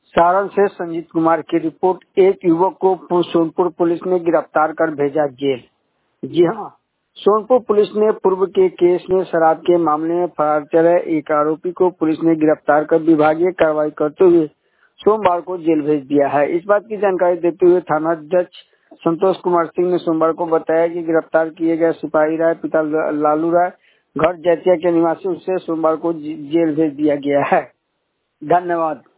सारण से संजीत कुमार की रिपोर्ट। एक युवक को सोनपुर पुलिस ने गिरफ्तार कर भेजा जेल। जी हाँ, सोनपुर पुलिस ने पूर्व के केस में शराब के मामले में फरार चल रहे एक आरोपी को पुलिस ने गिरफ्तार कर विभागीय कार्रवाई करते हुए सोमवार को जेल भेज दिया है। इस बात की जानकारी देते हुए थाना अध्यक्ष संतोष कुमार सिंह ने सोमवार को बताया कि गिरफ्तार किए गए सिपाही राय पिता लालू राय घर जैतिया के निवासी उसे सोमवार को जेल भेज दिया गया है। धन्यवाद।